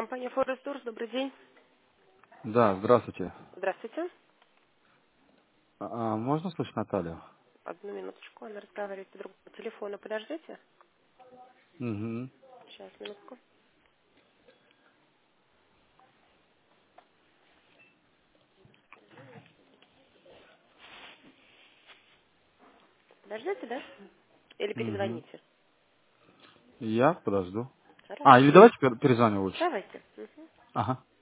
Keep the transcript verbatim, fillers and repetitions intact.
Компания Forest Tours, добрый день. Да, здравствуйте. Здравствуйте. А, а можно слышать Наталью? Одну минуточку, она разговаривает по другому телефону. Подождите. Угу. Сейчас, минутку. Подождите, да? Или Угу. перезвоните? Я подожду. А, или Хорошо. давайте пер- перезвоню лучше. Давайте. Мгм. Ага.